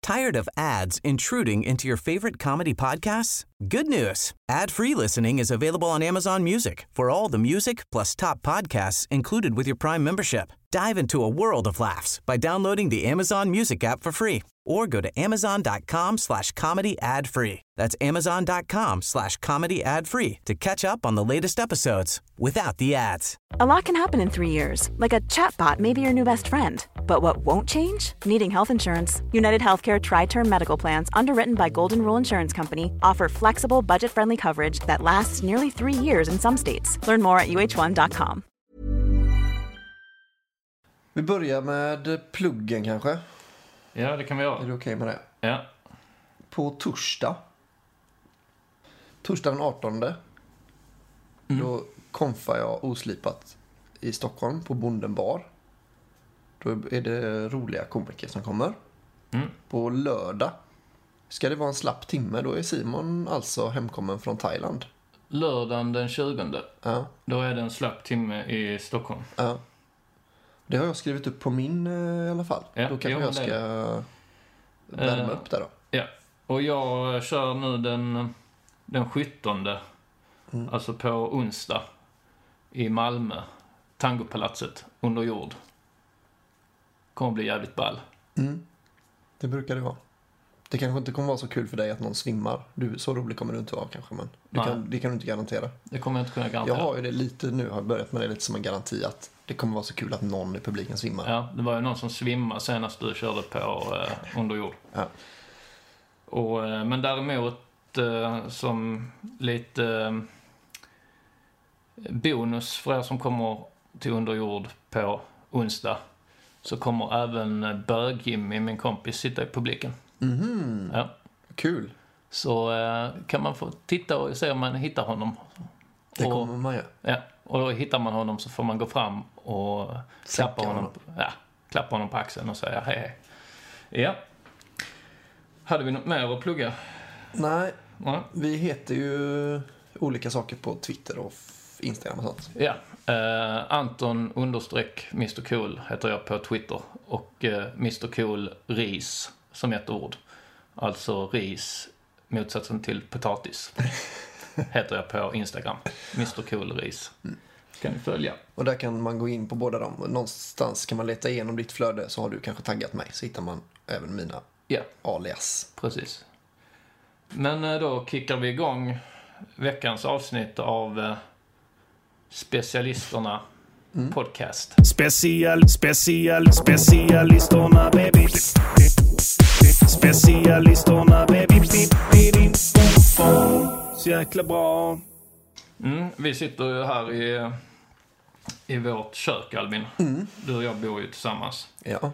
Tired of ads intruding into your favorite comedy podcasts? Good news. Ad-free listening is available on Amazon Music for all the music plus top podcasts included with your Prime membership. Dive into a world of laughs by downloading the Amazon Music app for free or go to amazon.com/comedy ad-free. That's amazon.com/comedy ad-free to catch up on the latest episodes without the ads. A lot can happen in 3 years, like a chatbot may be your new best friend. But what won't change? Needing health insurance. United Healthcare Tri-Term Medical Plans, underwritten by Golden Rule Insurance Company, offer flexible, budget-friendly coverage that lasts nearly 3 years in some states. Learn more at uh1.com. Vi börjar med pluggen kanske. Ja, det kan vi göra. Är du okej med det? Ja. På torsdag den 18. Då konfar jag oslipat i Stockholm på Bonden bar. Då är det roliga komiker som kommer. På lördag ska det vara en slapp timme. Då är Simon alltså hemkommen från Thailand. Lördagen den 20. Ja. Då är det en slapp timme i Stockholm. Ja. Det har jag skrivit upp på min i alla fall. Ja, då kanske jag ska värma upp där då. Ja, och jag kör nu den 17. Alltså på onsdag i Malmö. Tangopalatset under jord. Kommer bli jävligt ball. Det brukar det vara. Det kanske inte kommer vara så kul för dig att någon svimmar. Så rolig kommer du inte vara kanske, men det kan du inte garantera. Det kommer jag inte kunna garantera. Jag har ju det lite nu, har börjat med det lite som en garanti att det kommer vara så kul att någon i publiken svimmar. Ja, det var ju någon som svimmade senast du körde på under jord. Ja. Men däremot som lite bonus för er som kommer till underjord på onsdag, så kommer även Bög-Jimmy, min kompis, sitta i publiken. Ja. Kul. Så kan man få titta och se om man hittar honom. Det kommer man göra. Ja, och då hittar man honom så får man gå fram och klappa honom på axeln och säga hej hej. Ja. Hade vi något mer att plugga? Nej. Vi heter ju olika saker på Twitter och Instagram och sånt. Ja, Anton _Mr Cool heter jag på Twitter. Och Mr Cool Ris som ett ord. Alltså ris, motsatsen till potatis. Heter jag på Instagram. Mr Cool Ris. Kan ni följa. Och där kan man gå in på båda dem. Någonstans kan man leta igenom ditt flöde, så har du kanske taggat mig. Så hittar man även mina alias. Precis. Men då kickar vi igång veckans avsnitt av Specialisterna podcast. Specialisterna baby. Specialisterna baby. Så jäkla bra. Vi sitter ju här i vårt kök, Albin. Du och jag bor ju tillsammans. Ja.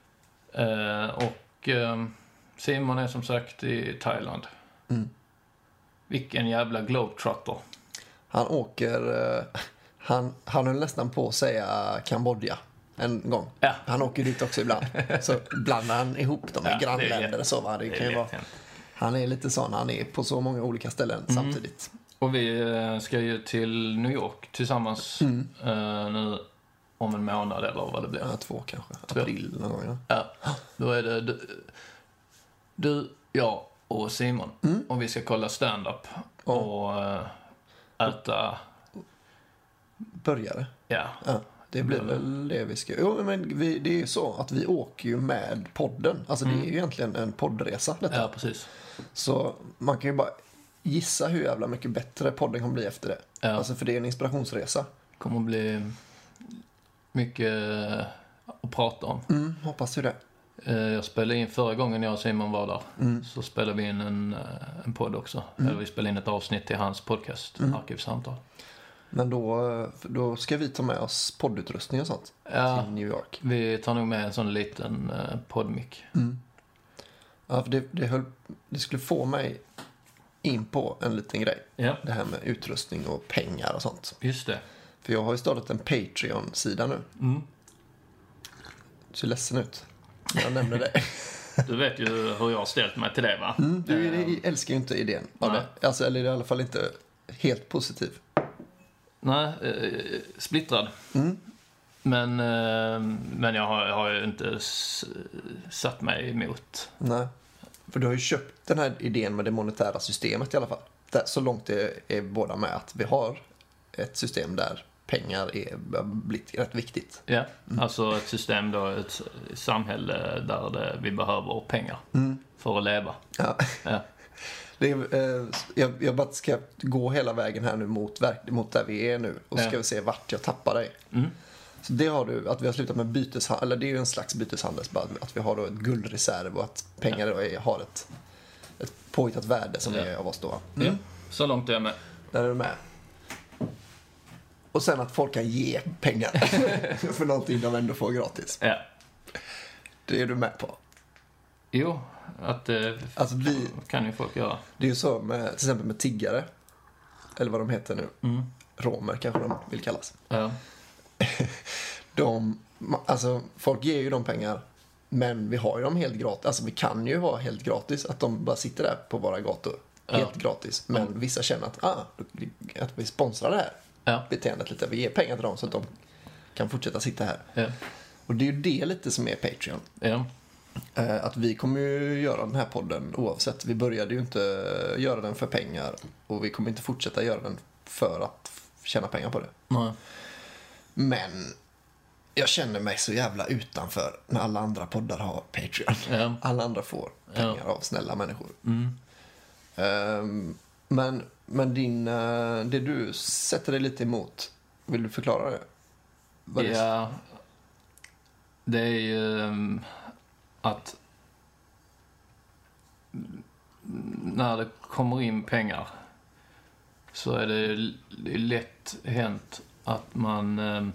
Och Simon är som sagt i Thailand. Vilken jävla globetrotter. Han åker... Han höll nästan på att säga Kambodja en gång. Ja. Han åker dit också ibland. Så blandar han ihop dem i grannländer och så. Va? Det kan ju vara, han är lite sån. Han är på så många olika ställen samtidigt. Och vi ska ju till New York tillsammans nu om en månad eller vad det blir. Ja, 2 kanske. April någon gång. Ja, då är det du, jag och Simon. Och vi ska kolla stand-up och äta... Började. Ja. Det blir väl det vi ska... Jo, men det är ju så att vi åker ju med podden. Alltså det är ju egentligen en poddresa detta. Ja, precis. Så man kan ju bara gissa hur jävla mycket bättre podden kommer bli efter det. Ja. Alltså för det är en inspirationsresa. Kommer att bli mycket att prata om. Hoppas ju det. Jag spelade in förra gången jag och Simon var där. Så spelade vi in en podd också. Eller vi spelade in ett avsnitt till hans podcast, Arkivsamtal. Men då ska vi ta med oss poddutrustning och sånt till New York. Vi tar nog med en sån liten poddmick. Ja, för det skulle få mig in på en liten grej. Ja. Det här med utrustning och pengar och sånt. Just det. För jag har ju startat en Patreon-sida nu. Du ser ledsen ut. Jag nämner det. Du vet ju hur jag har ställt mig till det, va? Du älskar ju inte idén av det. Alltså, eller i alla fall inte helt positiv. Nej, splittrad. Men jag har ju inte satt mig emot. Nej. För du har ju köpt den här idén med det monetära systemet i alla fall. Så långt det är båda med att vi har ett system där pengar har blivit rätt viktigt. Ja, alltså ett system då, ett samhälle där vi behöver pengar för att leva. Ja. Ja. Det är, jag bara ska gå hela vägen här nu mot där vi är nu. Och så ska vi se vart jag tappar dig. Så det har du, att vi har slutat med byteshandel, eller det är ju en slags byteshandel, att vi har då ett guldreserv och att pengar då har ett påhittat värde som är av oss då. Ja, så långt är jag med. Där är du med. Och sen att folk kan ge pengar för någonting de ändå får gratis. Ja. Det är du med på. Jo, att Alltså kan ju folk göra. det är ju så med, till exempel med tiggare. Eller vad de heter nu. Romer kanske de vill kallas. Ja. Alltså folk ger ju dem pengar. Men vi har ju dem helt gratis. Alltså vi kan ju vara helt gratis. Att de bara sitter där på våra gator. Helt gratis. Men vissa känner att vi sponsrar det här beteendet lite. Vi ger pengar till dem så att de kan fortsätta sitta här. Ja. Och det är ju det lite som är Patreon. Ja. Att vi kommer ju göra den här podden oavsett. Vi började ju inte göra den för pengar. Och vi kommer inte fortsätta göra den för att tjäna pengar på det. Nej. Men jag känner mig så jävla utanför när alla andra poddar har Patreon. Ja. Alla andra får pengar av snälla människor. Men det du sätter dig lite emot, vill du förklara det? Ja, det är ju att när det kommer in pengar så är det lätt hänt att man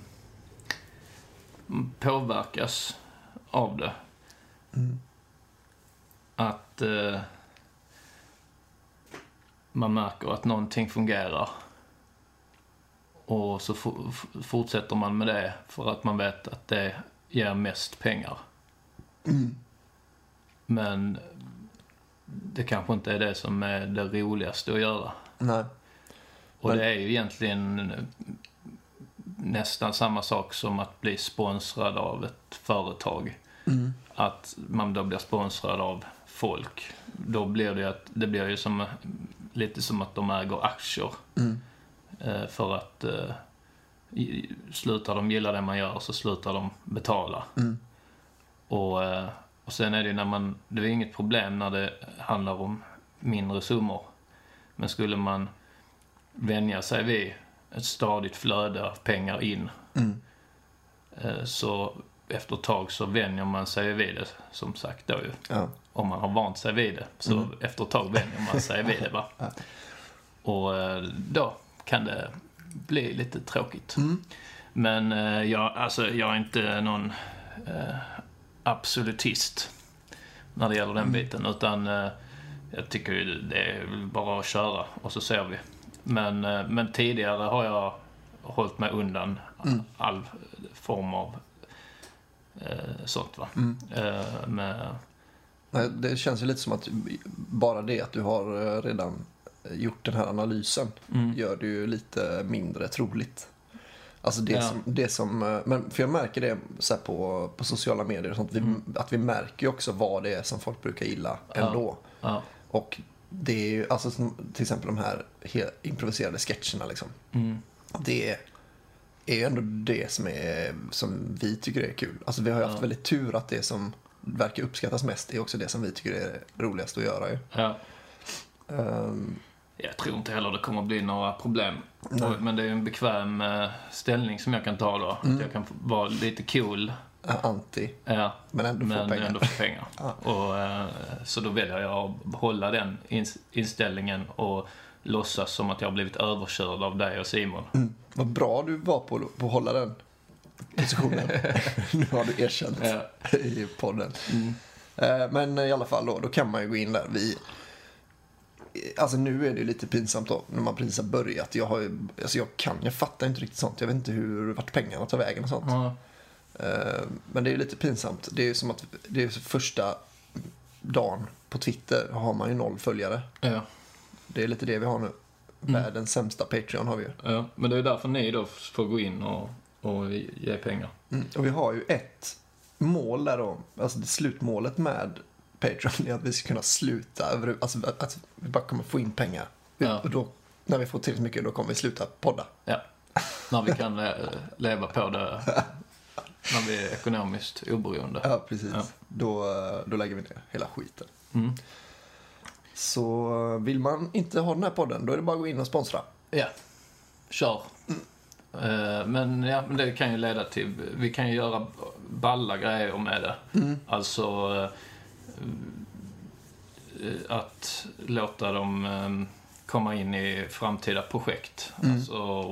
påverkas av det. Att man märker att någonting fungerar och så fortsätter man med det för att man vet att det ger mest pengar. Men det kanske inte är det som är det roligaste att göra. Nej. Och det är ju egentligen nästan samma sak som att bli sponsrad av ett företag. Att man då blir sponsrad av folk. Då blir det blir ju som lite som att de äger aktier. För att slutar de gilla det man gör så slutar de betala. Och sen är det när det är inget problem när det handlar om mindre summor. Men skulle man vänja sig vid ett stadigt flöde av pengar in så efter ett tag så vänjer man sig vid det, som sagt då ju. Ja. Om man har vant sig vid det så efter ett tag vänjer man sig vid det, va? Och då kan det bli lite tråkigt. Men jag är inte någon absolutist när det gäller den biten, utan jag tycker ju det är bara att köra och så ser vi. Men tidigare har jag hållit mig undan all form av sånt, va? Det känns ju lite som att bara det att du har redan gjort den här analysen gör det ju lite mindre troligt. Alltså men för jag märker det så här på sociala medier och sånt, att vi märker ju också vad det är som folk brukar gilla ändå. Och det är ju alltså till exempel de här improviserade sketcherna liksom. Det är ju ändå det som vi tycker är kul. Alltså vi har ju haft väldigt tur att det som verkar uppskattas mest är också det som vi tycker är roligast att göra ju. Jag tror inte heller det kommer att bli några problem. Men det är ju en bekväm ställning som jag kan ta då. Att jag kan vara lite cool. Anti. Men ändå få pengar. Och, så då väljer jag att hålla den inställningen och låtsas som att jag har blivit överkörd av dig och Simon. Vad bra du var på att hålla den positionen. Nu har du erkänt i podden. Men i alla fall då kan man ju gå in där. Alltså nu är det lite pinsamt då när man precis har börjat. Jag fattar inte riktigt sånt. Jag vet inte vart pengarna tar vägen och sånt. Men det är lite pinsamt. Det är som att det är första dagen på Twitter har man ju 0 följare. Det är lite det vi har nu. Världens sämsta Patreon har vi ju. Men det är därför ni då får gå in och ge pengar. Och vi har ju ett mål där då. Alltså det slutmålet med Patreon är att vi ska kunna sluta, alltså att vi bara kommer få in pengar. Ja. Och då, när vi får tillräckligt mycket, då kommer vi sluta podda. Ja, när vi kan leva på det, när vi är ekonomiskt oberoende. Ja, precis. Ja. Då lägger vi ner hela skiten. Mm. Så vill man inte ha den här podden, då är det bara att gå in och sponsra. Ja, kör. Men det kan ju leda till, vi kan ju göra balla grejer med det. Alltså att låta dem komma in i framtida projekt. Alltså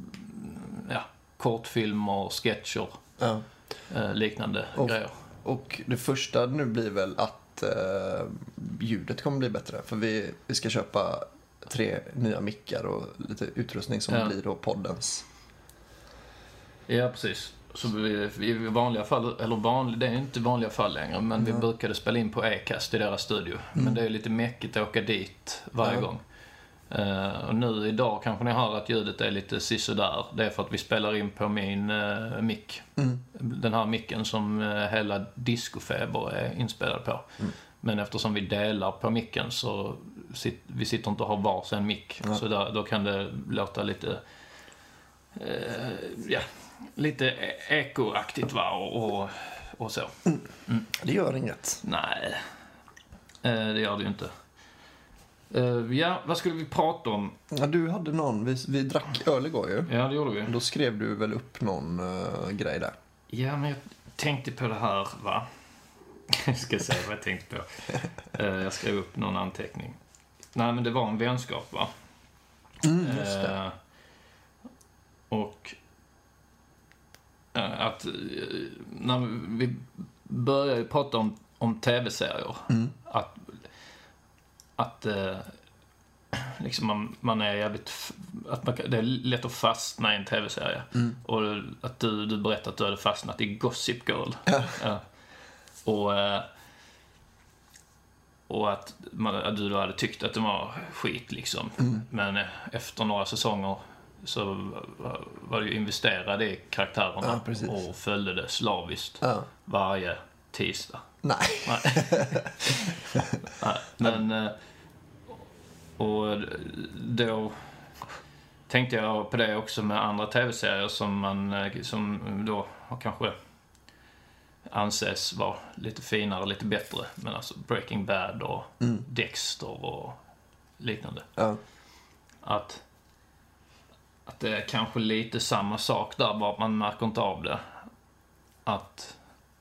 kortfilmer, sketcher, liknande grejer. Och det första nu blir väl att ljudet kommer bli bättre. För vi ska köpa 3 nya mickar och lite utrustning som blir då poddens. Ja, precis. Så vi i vanliga fall, eller det är inte vanliga fall längre, men vi brukade spela in på Acast i deras studio. Men det är lite mäckigt att åka dit varje gång. Och nu idag kanske ni hör att ljudet är lite sisådär. Det är för att vi spelar in på min mick. Den här micken som hela Discofeber är inspelad på. Men eftersom vi delar på micken så vi sitter inte och har varsin mick. Så då kan det låta lite lite ekoaktigt, va, och så. Det gör inget. Nej, det gör det ju inte. Vad skulle vi prata om? Ja, du hade någon, vi drack öl igår ju. Ja, det gjorde vi. Då skrev du väl upp någon grej där. Ja, men jag tänkte på det här, va? Jag ska säga vad jag tänkte på. Jag skrev upp någon anteckning. Nej, men det var en vänskap, va? Just det. Och att när vi började prata om tv-serier, att liksom man är jävligt, det är lätt att fastna i en tv-serie. Och att du berättade att du hade fastnat i Gossip Girl. Ja. Och att du hade tyckt att det var skit liksom. Men efter några säsonger så var du investerad i karaktärerna och följde det slaviskt varje tisdag. Nej. Men och då tänkte jag på det också med andra tv-serier som då kanske anses vara lite finare, lite bättre, men alltså Breaking Bad och Dexter och liknande. Att det är kanske lite samma sak där, bara man märker inte av det. Att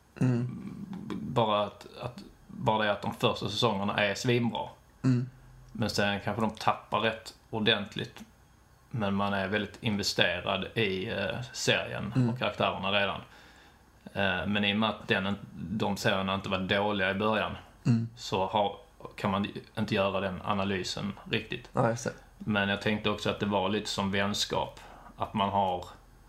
bara det att de första säsongerna är svinbra. Men sen kanske de tappar rätt ordentligt. Men man är väldigt investerad i serien och karaktärerna redan. Men i och med att de serierna inte var dåliga i början så kan man inte göra den analysen riktigt. Ja, jag ser. Men jag tänkte också att det var lite som vänskap. Att man har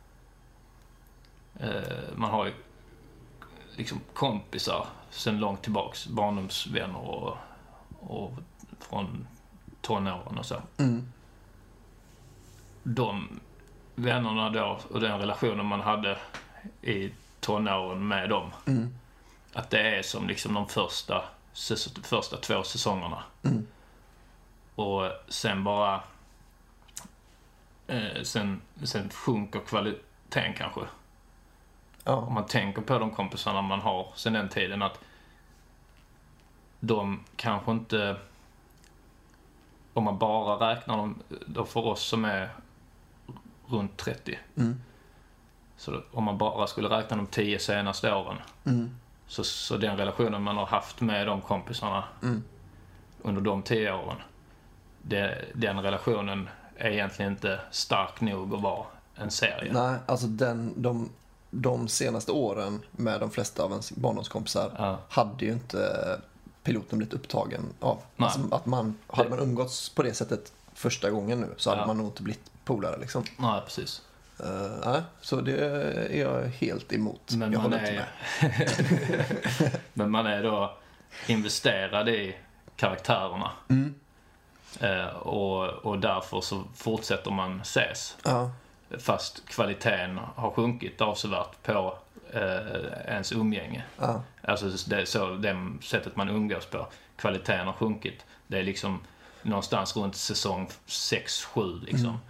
ju liksom kompisar sen långt tillbaks, barndomsvänner och från tonåren och så. De vännerna då och den relationen man hade i tonåren med dem, att det är som liksom de första 2 säsongerna. Och sen bara sen sjunker kvaliteten kanske. Om man tänker på de kompisarna man har sen den tiden, att de kanske inte, om man bara räknar dem då för oss som är runt 30. Så om man bara skulle räkna de 10 senaste åren, så den relationen man har haft med de kompisarna under de 10 åren, den relationen är egentligen inte stark nog att vara en serie. Nej, alltså de senaste åren med de flesta av ens barndomskompisar hade ju inte piloten blivit upptagen av. Alltså att hade man umgåtts på det sättet första gången nu, så hade man nog inte blivit polare liksom. Nej, precis. Så det är jag helt emot. Men jag håller inte med. Men man är då investerad i karaktärerna. Och därför så fortsätter man ses. Fast kvaliteten har sjunkit avsevärt på ens umgänge. Alltså det sättet man umgås på. Kvaliteten har sjunkit. Det är liksom någonstans runt säsong 6-7 liksom.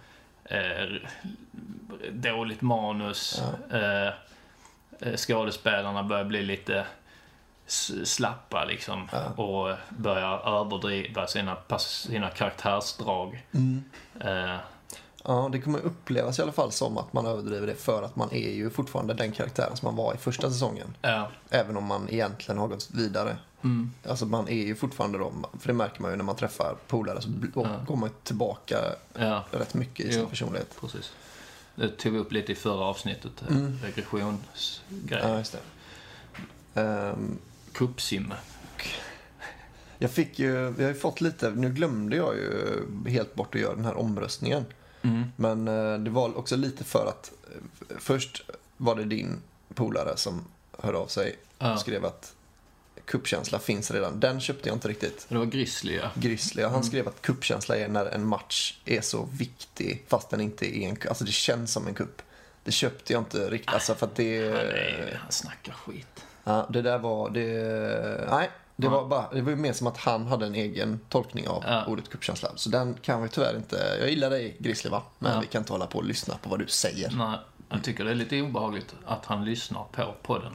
Dåligt manus. Skådespelarna börjar bli lite slappa liksom. Och börjar överdriva sina karaktärsdrag. Ja, det kommer upplevas i alla fall som att man överdriver det, för att man är ju fortfarande den karaktären som man var i första säsongen. Även om man egentligen har gått vidare. Alltså man är ju fortfarande för det märker man ju när man träffar polare, så går man tillbaka rätt mycket i sin personlighet. Precis. Det tog vi upp lite i förra avsnittet. Regressionsgrejer. Ja, just det. Kuppsim. Vi har ju fått lite, nu glömde jag ju helt bort att göra den här omröstningen. Men det var också lite för att först var det din polare som hörde av sig och skrev att kuppkänsla finns redan. Den köpte jag inte riktigt. Det var Grizzly. Han skrev att kuppkänsla är när en match är så viktig fast den inte är en kupp. Alltså det känns som en kupp. Det köpte jag inte riktigt. Alltså för att han snackar skit. Ja, det där var det. Nej. Det var ju mer som att han hade en egen tolkning av ordet kuppkänsla. Så den kan vi tyvärr inte. Jag gillar dig, Grizzly, va? Men vi kan inte hålla på och lyssna på vad du säger. Nej, jag tycker det är lite obehagligt att han lyssnar på podden.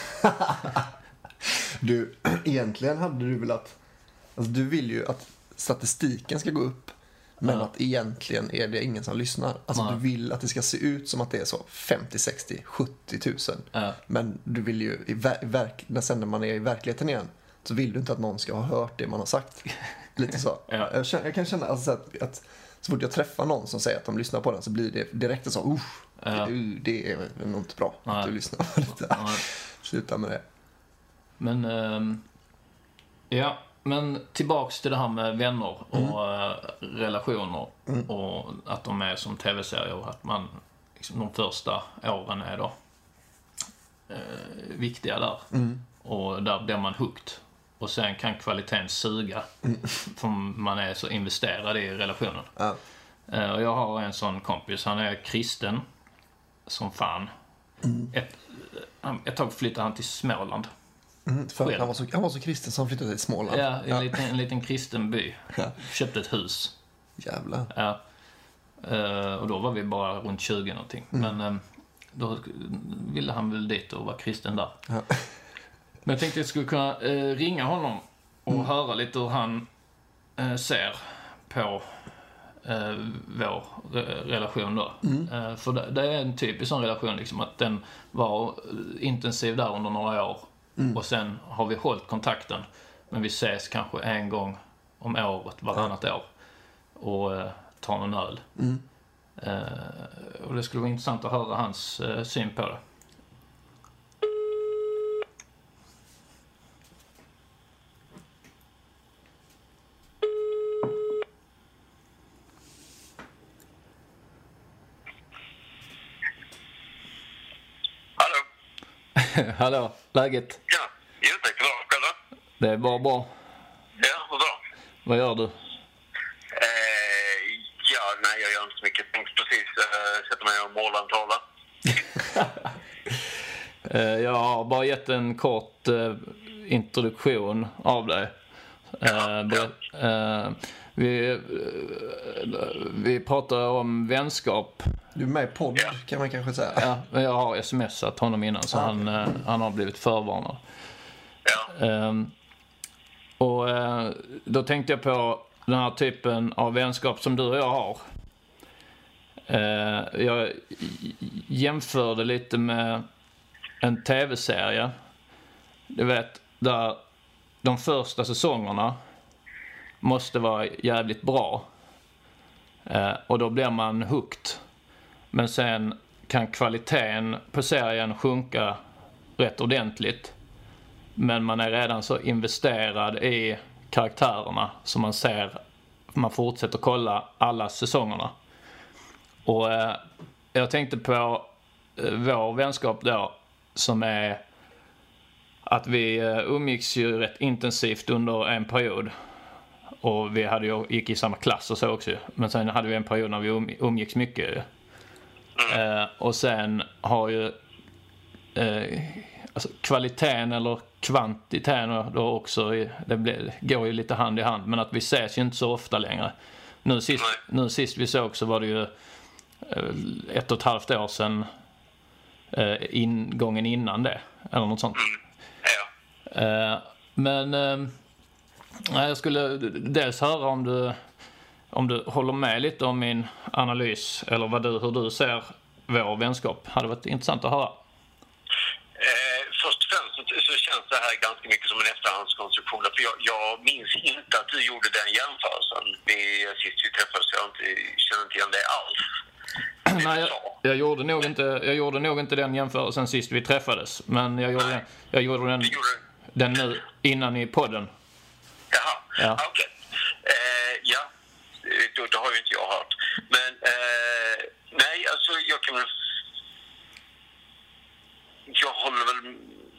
Du, egentligen hade du väl att... Alltså, du vill ju att statistiken ska gå upp. Men att egentligen är det ingen som lyssnar. Alltså du vill att det ska se ut som att det är så 50, 60, 70 000. Men du vill ju, sen när man är i verkligheten igen, så vill du inte att någon ska ha hört det man har sagt. Lite så. Jag kan känna alltså, att så fort jag träffar någon som säger att de lyssnar på den, så blir det direkt så det är nog inte bra att du lyssnar på det. Sluta med det. Men men tillbaks till det här med vänner och relationer och att de är som tv-serier och att man liksom, de första åren är då viktiga där. Och där blir man hooked. Och sen kan kvaliteten suga för man är så investerad i relationen. Och jag har en sån kompis, han är kristen som fan. Ett tag flyttade han till Småland. För han var så kristen som flyttade till Småland. Ja, en liten kristen by. Köpte ett hus. Jävlar. Ja. Och då var vi bara runt 20 någonting. Men då ville han väl dit och vara kristen där. Men jag tänkte att jag skulle kunna ringa honom och höra lite hur han ser på vår relation då. För det är en typisk sån relation liksom, att den var intensiv där under några år. Och sen har vi hållit kontakten, men vi ses kanske en gång om året, varannat år, och tar någon öl. Och det skulle vara intressant att höra hans syn på det. Hallå, läget? Ja, jo tack, bra. Själv då? Det är bara bra. Ja, vad bra. Vad gör du? Jag gör inte så mycket. Jag tänkte precis sätta mig och måla en tavla. Jag har bara gett en kort introduktion av dig. Vi pratar om vänskap. Du är med i podd, kan man kanske säga. Ja, men jag har smsat honom innan, så han har blivit förvarnad. Och då tänkte jag på den här typen av vänskap som du och jag har. Jag jämförde lite med en tv-serie. Du vet, där de första säsongerna måste vara jävligt bra. Och då blir man hooked. Men sen kan kvaliteten på serien sjunka rätt ordentligt. Men man är redan så investerad i karaktärerna som man ser, man fortsätter kolla alla säsongerna. Och jag tänkte på vår vänskap då, som är att vi umgicks ju rätt intensivt under en period. Och vi gick i samma klass och så också. Men sen hade vi en period när vi umgicks mycket. Och sen har ju alltså kvaliteten eller kvantiteten då också, går ju lite hand i hand, men att vi ses ju inte så ofta längre. Nu sist vi såg så var det ju 1,5 år sedan gången innan det eller något sånt. Men jag skulle dels höra om du håller med lite om min analys eller hur du ser vår vänskap. Hade varit intressant att höra. Först och främst så känns det här ganska mycket som en efterhandskonstruktion. För jag minns inte att du gjorde den jämförelsen sist vi träffades. Jag känner inte igen det alls. Nej, jag gjorde nog inte den jämförelsen sist vi träffades. Men jag gjorde den nu innan i podden. Jaha, ja. Okej. Ja, då har ju inte jag hört. Men nej, alltså jag håller väl...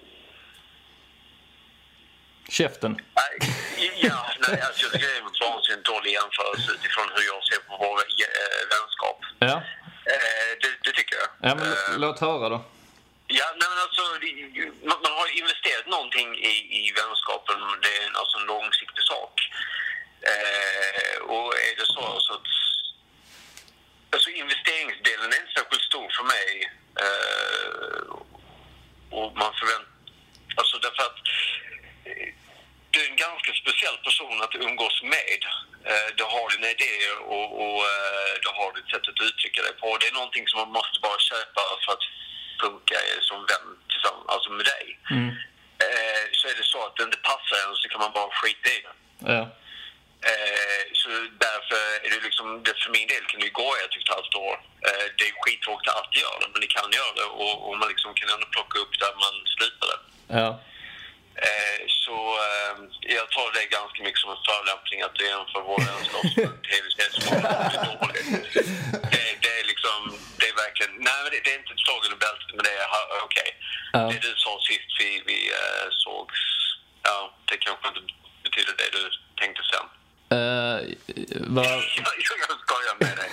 Käften. Nej, alltså det är en vansinnigt dålig jämförelse utifrån hur jag ser på vår vänskap. Ja. Det tycker jag. Ja, men låt höra då. Ja, nej, men alltså man har investerat någonting i vänskapen. Det är alltså en långsiktig sak. Och är det så att alltså investeringsdelen är inte särskilt stor för mig. Och man förväntar, alltså därför att det är en ganska speciell person att umgås med. Du har dina idéer och du har ditt sätt att uttrycka dig på. Det är någonting som man måste bara köpa för att funka som vän tillsammans, alltså med dig. Så är det så att det inte passar en så kan man bara skita i det. Ja. Så därför är det liksom, för min del kan det gå 1,5 år. Det är skittråkigt att alltid göra det, men det kan göra det och man liksom kan ändå plocka upp där man slutar det. Ja. Så jag tar det ganska mycket som en förolämpning att det är för vår vänskap som en tv-serie som är dåligt. Det är liksom, det är verkligen, nej men det är inte ett slag under bältet, men det är okej. Ja. Det du sa sist vi sågs, ja, det kanske inte betyder det du tänkte sen. Jag skojar med dig.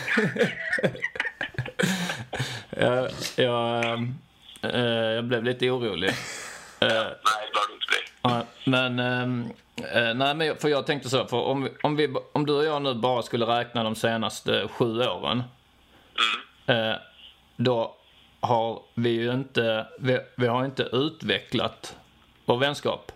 Jag blev lite orolig. Nej, det bör du inte bli. Men för jag tänkte så, för om du och jag nu bara skulle räkna de senaste 7 åren, då har vi ju inte vi har inte utvecklat vår vänskap.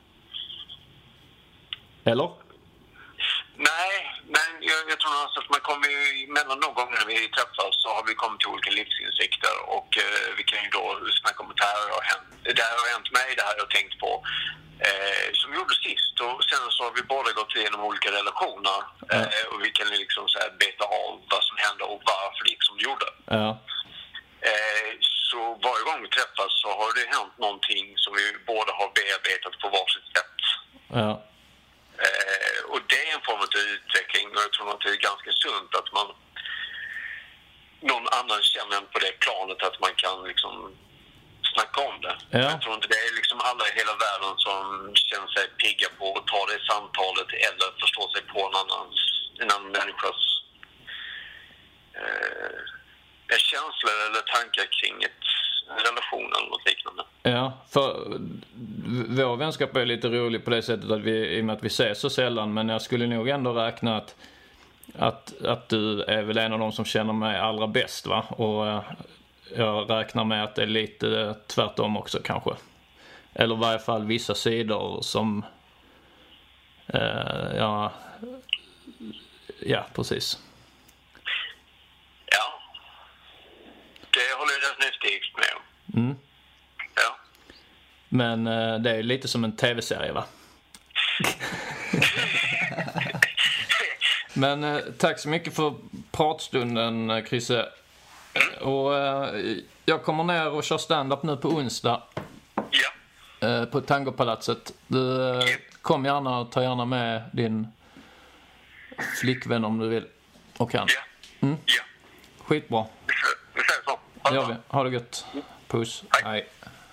Eller? Nej, men jag tror att man kommer ju mellan någon gång när vi träffas så har vi kommit till olika livsinsikter och vi kan ju då snacka om att det här har hänt mig, det här har jag tänkt på som vi gjorde sist, och sen så har vi båda gått igenom olika relationer och vi kan liksom så här beta av vad som hände och varför det gick som det gjorde. Ja. Så varje gång vi träffas så har det hänt någonting som vi båda har bearbetat på varsitt sätt. Ja. Och det är en form av utveckling, och jag tror att det är ganska sunt att någon annan känner på det planet att man kan liksom snacka om det. Ja. Jag tror inte det är liksom alla i hela världen som känner sig pigga på att ta det samtalet eller förstå sig på en annan människas känslor eller tankar kring en relation eller något liknande. Ja, för vår vänskap är lite rolig på det sättet att i och med att vi ses så sällan, men jag skulle nog ändå räkna att du är väl en av de som känner mig allra bäst, va? Och jag räknar med att det är lite tvärtom också kanske. Eller i varje fall vissa sidor som ja, precis. Ja. Det håller jag definitivt med om. Ja. Men det är lite som en tv-serie, va? Men tack så mycket för pratstunden, Chrisse. Och jag kommer ner och kör stand-up nu på onsdag. Ja. På Tangopalatset. Du kom gärna och ta gärna med din flickvän om du vill och kan. Ja. Ja. Skitbra. Vi ses så. Ha det gött. Puss. Hej.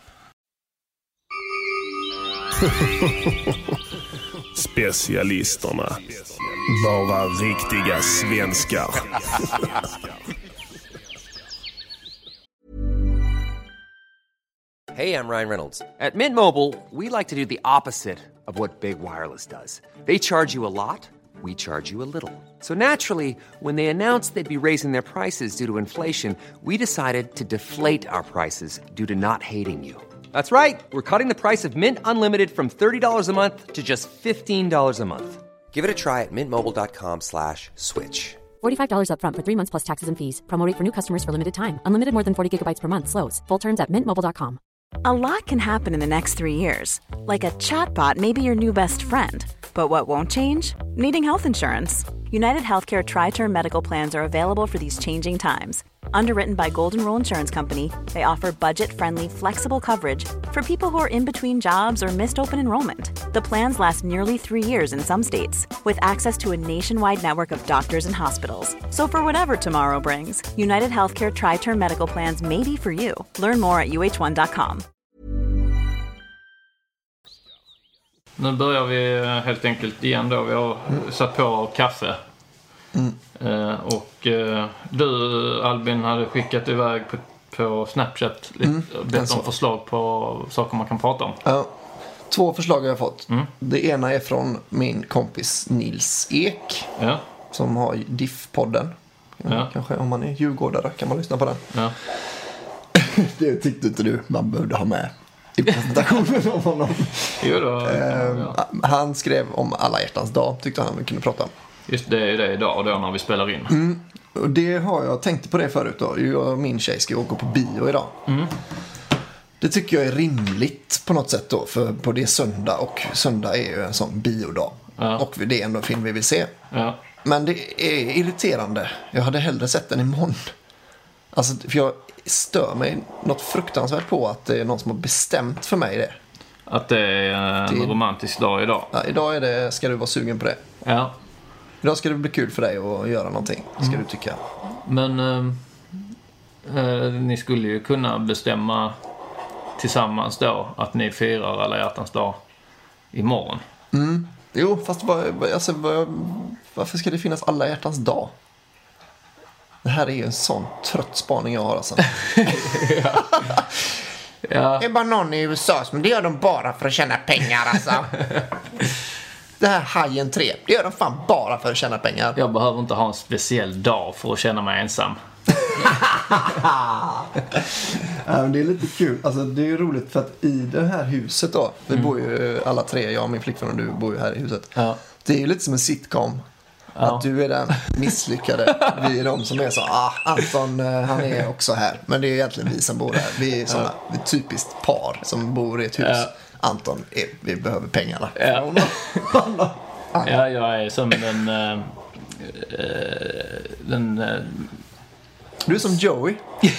Specialisterna. Bara riktiga svenskar. Hey, I'm Ryan Reynolds. At Mint Mobile, we like to do the opposite of what Big Wireless does. They charge you a lot, we charge you a little. So naturally, when they announced they'd be raising their prices due to inflation, we decided to deflate our prices due to not hating you. That's right. We're cutting the price of Mint Unlimited from $30 a month to just $15 a month. Give it a try at mintmobile.com/switch. $45 up front for 3 months plus taxes and fees. Promo rate for new customers for limited time. Unlimited more than 40 gigabytes per month slows. Full terms at mintmobile.com. A lot can happen in the next 3 years. Like a chatbot may be your new best friend. But what won't change? Needing health insurance. United Healthcare Tri-Term Medical Plans are available for these changing times. Underwritten by Golden Rule Insurance Company, they offer budget-friendly, flexible coverage for people who are in between jobs or missed open enrollment. The plans last nearly 3 years in some states, with access to a nationwide network of doctors and hospitals. So for whatever tomorrow brings, United Healthcare Tri-Term Medical Plans may be for you. Learn more at uh1.com. Nu börjar vi helt enkelt igen då. Vi har satt på kaffe. Och du, Albin, hade skickat iväg på Snapchat bett om förslag på saker man kan prata om. Ja, 2 förslag har jag fått. Det ena är från min kompis Nils Ek, som har Diff-podden. Kanske om man är djurgårdare kan man lyssna på den. Ja. Det tyckte inte du man behövde ha med i presentationen om honom. Jo då, Han skrev om alla hjärtans dag, tyckte han vi kunde prata om. Just det är det idag då när vi spelar in. Och det har jag tänkt på det förut då. Jag och min tjej ska åka på bio idag. Det tycker jag är rimligt på något sätt då. För på det är söndag, och söndag är ju en sån biodag. Och det är ändå en film vi vill se. Men det är irriterande. Jag hade hellre sett den imorgon. Alltså, för jag stör mig något fruktansvärt på att det är någon som har bestämt för mig det. Att det är en romantisk dag idag. Ja, idag är det, ska du vara sugen på det. Ja. Idag ska det bli kul för dig att göra någonting, ska du tycka. Men ni skulle ju kunna bestämma tillsammans då att ni firar alla hjärtans dag imorgon. Jo, fast varför ska det finnas alla hjärtans dag? Det här är ju en sån trött spaning jag har alltså. Ja. Det är bara någon i USA som det gör de bara för att tjäna pengar alltså. Det här Hajen 3, det gör de fan bara för att tjäna pengar. Jag behöver inte ha en speciell dag för att känna mig ensam. Det är lite kul. Alltså, det är ju roligt för att i det här huset då, vi bor ju alla tre, jag och min flickvän och du bor ju här i huset. Det är ju lite som en sitcom. Att du är den misslyckade. Vi är de som är så, Anton han är också här. Men det är egentligen vi som bor här. Vi är såna, vi är typiskt par som bor i ett hus. Anton, vi behöver pengarna. Ja, jag är som du är som Joey.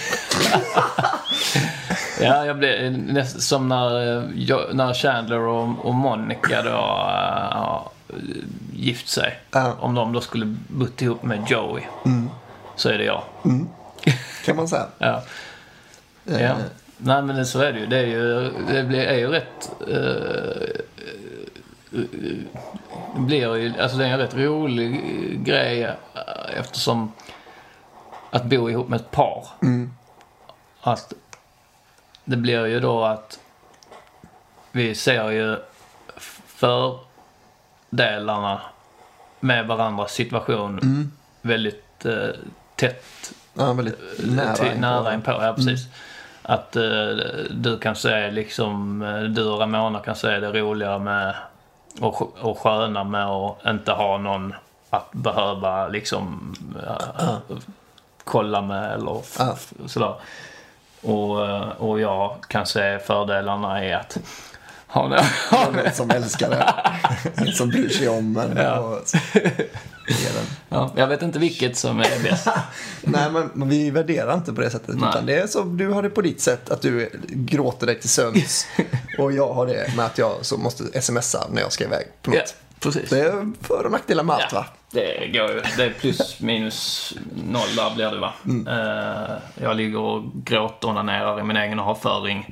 Ja, jag blir som när Chandler och Monica då gift sig. Om de då skulle bott ihop med Joey, så är det jag. Kan man säga. Ja. Nej, men så är det ju. Det är ju rätt det blir ju, alltså det är en rätt rolig grej eftersom att bo ihop med ett par. Att det blir ju då att vi ser ju fördelarna med varandras situation väldigt tätt. Ja, väldigt nära inpå. Ja, precis. Att du kan säga liksom, du och Ramona kan säga det roliga med och sköna med att inte ha någon att behöva liksom kolla med eller sådär. Och jag kan säga fördelarna är att ha någon som älskar det. Som bryr sig om en. Ja, jag vet inte vilket som är bäst. Nej, men vi värderar inte på det sättet. Utan det är så, du har det på ditt sätt att du gråter dig till sömns. Och jag har det med att jag så måste smsa när jag ska iväg på något. Precis. Det är för- och nackdelar med allt, va? Det går ju. Det är plus minus noll där blir det, va? Jag ligger och gråter och onanerar i min egen avföring.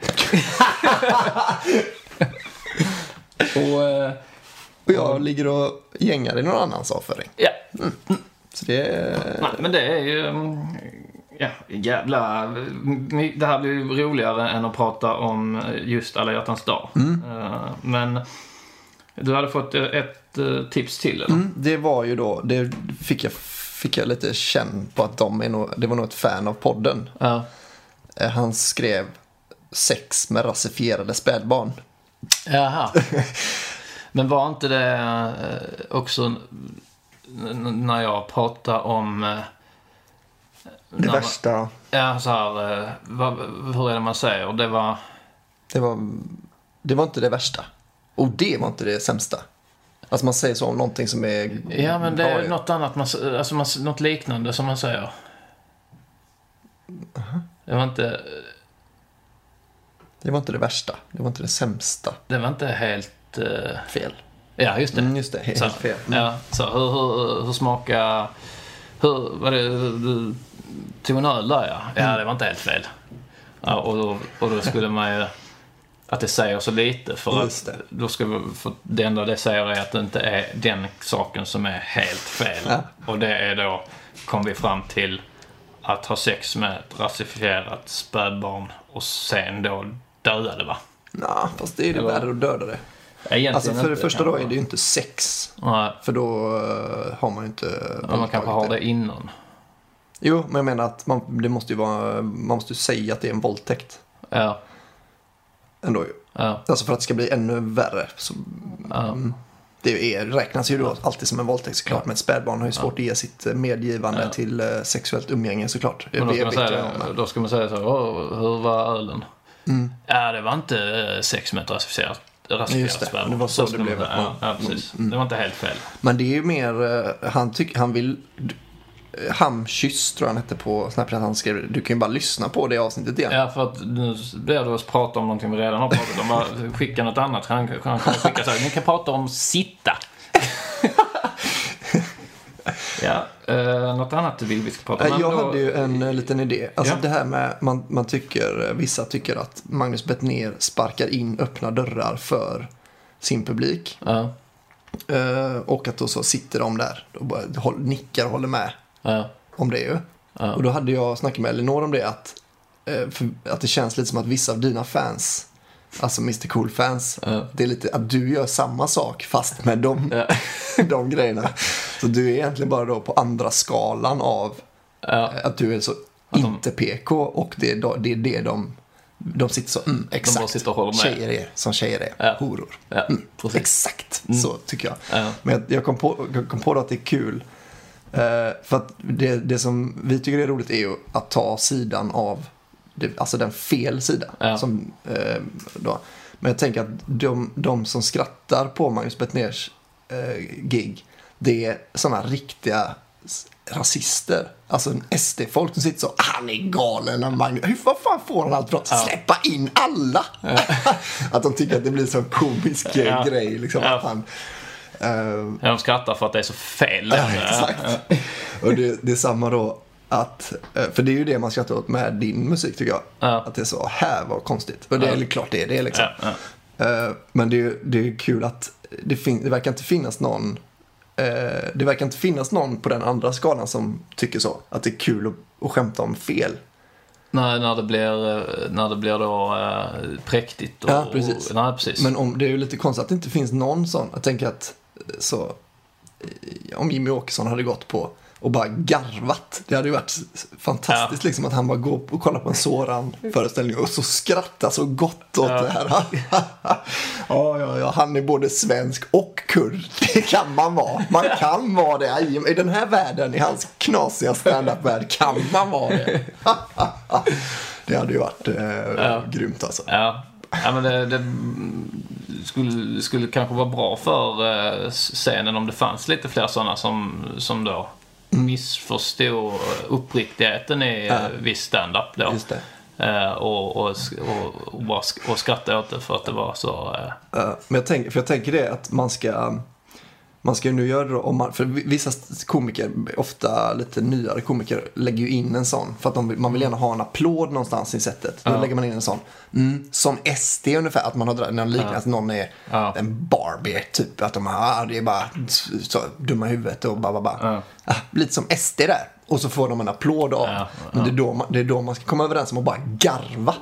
Och jag ligger och gängar i någon annans avföring. Ja. Så det är... Nej, men det är ju Ja, jävla... Det här blir ju roligare än att prata om just alla hjärtans dag. Men du hade fått ett tips till, eller? Det var ju då... Det fick jag lite känn på att det var nog ett fan av podden. Ja. Han skrev sex med rasifierade spädbarn. Jaha. Men var inte det också när jag pratade om... Det värsta... Ja, så här... hur är det man säger? Det var inte det värsta. Och det var inte det sämsta. Alltså man säger så om någonting som är... Ja, men det är något annat. Något liknande som man säger. Det var inte... Det var inte det värsta. Det var inte det sämsta. Det var inte helt... fel. Ja, just det. Just det, helt fel. Ja, så hur smakar... Var det... Du tog en öl där, ja. Ja, det var inte helt fel. Ja, och då skulle man ju... Att det säger så lite för det enda det säger är att det inte är den saken som är helt fel. Ja. Och det är då, kom vi fram till att ha sex med ett rasifierat spädbarn och sen då döda det, va? Nej, fast det är ju det värre att döda det. Alltså för det första då är det ju inte sex. Nej. För då har man ju inte... Ja, man kanske har det innan. Jo, men jag menar att man måste ju säga att det är en våldtäkt. Ja. Ändå ju. Ja. Alltså för att det ska bli ännu värre. Så, det räknas ju då alltid som en våldtäkt såklart. Ja. Men ett spädbarn har ju svårt att ge sitt medgivande till sexuellt umgänge såklart. Då ska man säga så, hur var ölen? Ja, det var inte sex med ett rasifierat spädbarn. Det var så det blev. Ja, precis. Det var inte helt fel. Men det är ju mer, han vill... Hamkyss tror jag han hette på Snapchat. Han skrev, du kan ju bara lyssna på det avsnittet igen. Ja, för att nu blir det oss prata om någonting vi redan har pratat om. Bara skicka något annat. Han kan skicka så här, ni kan prata om sitta. Ja, något annat du vill vi ska prata om. Jag hade ju en liten idé. Alltså det här med, vissa tycker att Magnus Bettner sparkar in öppna dörrar för sin publik. Ja. Och att då så sitter de där och bara nickar och håller med om det ju. Och då hade jag snackat med Elinor om det att det känns lite som att vissa av dina fans, alltså Mr. Cool-fans, det är lite att du gör samma sak fast med de grejerna. Så du är egentligen bara då på andra skalan av att du är så inte PK och det är det de sitter så, exakt, sitter och håller med. Tjejer är horor. Ja, exakt, så tycker jag. Ja. Men jag kom på att det är kul. För att det som vi tycker är roligt är ju att ta sidan av alltså den fel sida. Ja. Men jag tänker att de som skrattar på Magnus Bettners gig, det är sådana riktiga rasister. Alltså en SD-folk som sitter så, han är galen. Vad fan får han allt från? Släppa in alla. Att de tycker att det blir så en komisk grej. Liksom, att han, de skrattar för att det är så fel. Ja, exakt. Och det är samma då att, för det är ju det man skrattar åt med din musik tycker jag. Att det är så, här var konstigt. Och det är klart det är liksom. Men det är kul att det verkar inte finnas någon på den andra skalan som tycker så. Att det är kul att skämta om fel. Nej, när det blir då präktigt. Ja, precis. Nej, precis. Men det är ju lite konstigt att det inte finns någon sån. Jag tänker att om Jimmy Åkesson hade gått på och bara garvat. Det hade ju varit fantastiskt liksom att han bara går och kollar på en Soran-föreställning och så skrattar så gott åt det här. Ja, han är både svensk och kurd. Det kan man vara. Man kan vara det. I den här världen, i hans knasiga stand-up-värld, kan man vara det. Det hade ju varit grymt alltså. Ja, men det skulle kanske vara bra för scenen om det fanns lite fler sådana som då missförstod uppriktigheten i viss stand-up då. Just det. Och skratta åt det för att det var så... Men jag tänker det att man ska ju nu göra det, för vissa komiker, ofta lite nyare komiker, lägger ju in en sån för att man vill gärna ha en applåd någonstans i sättet. Då lägger man in en sån som SD ungefär, att man har någon liknande, att någon är en Barbie typ, att de det är bara så dumma huvudet och lite som SD där. och så får de en applåd av. Men det är då man ska komma överens om att bara garva.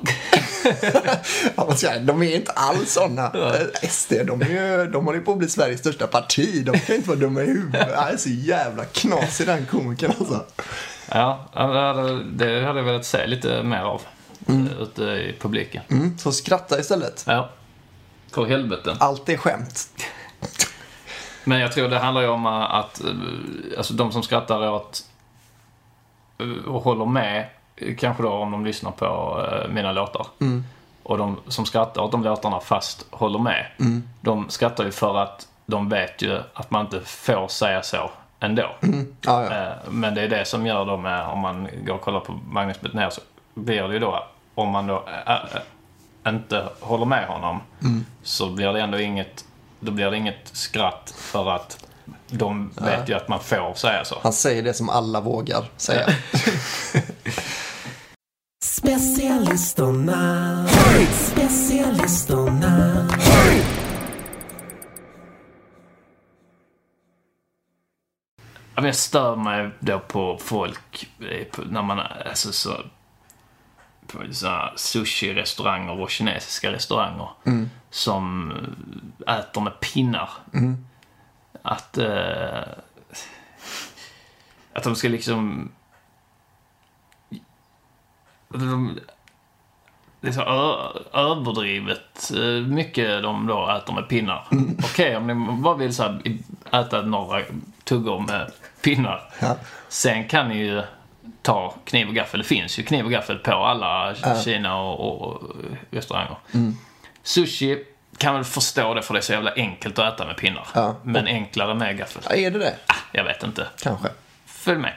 De är inte alls sådana. SD, de håller på att bli Sveriges största parti. De kan inte vara dumma i huvudet. Det är så jävla knas i den komikern alltså. Ja, det hade jag velat se lite mer av ute i publiken. Så skratta istället. Ja, för helvete. Allt är skämt. Men jag tror det handlar ju om att alltså de som skrattar åt och håller med, kanske då om de lyssnar på mina låtar. Och de som skrattar åt de låtarna fast håller med, de skrattar ju för att de vet ju att man inte får säga så ändå. Men det är det som gör dem, om man går och kollar på Magnus Betnér, så blir det ju då, om man då inte håller med honom, så blir det ändå inget skratt, för att de vet ju att man får säga så. Han säger det som alla vågar säga. Specialisterna. Jag stör mig då på folk när man alltså på sushi-restauranger och kinesiska restauranger som äter med pinnar. Att de ska liksom det är så överdrivet mycket de då äter med pinnar. Okej, om ni bara vill så här, äta några tuggor med pinnar. Sen kan ni ju ta kniv och gaffel. Det finns ju kniv och gaffel på alla Kina och restauranger. Sushi kan väl förstå det, för det är så jävla enkelt att äta med pinnar. Men enklare med gaffel. Är det det? Jag vet inte. Kanske. Följ med.